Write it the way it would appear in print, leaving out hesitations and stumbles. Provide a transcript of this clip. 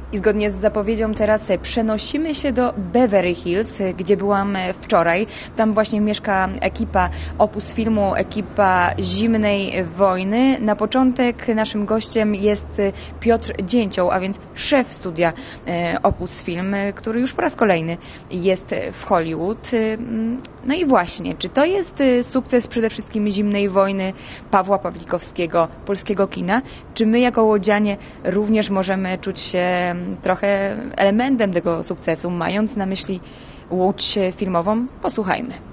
I zgodnie z zapowiedzią teraz przenosimy się do Beverly Hills, gdzie byłam wczoraj. Tam właśnie mieszka ekipa Opus Filmu, ekipa Zimnej Wojny. Na początek naszym gościem jest Piotr Dzięcioł, a więc szef studia Opus Film, który już po raz kolejny jest w Hollywood. No i właśnie, czy to jest sukces przede wszystkim Zimnej Wojny, Pawła Pawlikowskiego, polskiego kina? Czy my jako łodzianie również możemy czuć się trochę elementem tego sukcesu, mając na myśli Łódź filmową? Posłuchajmy.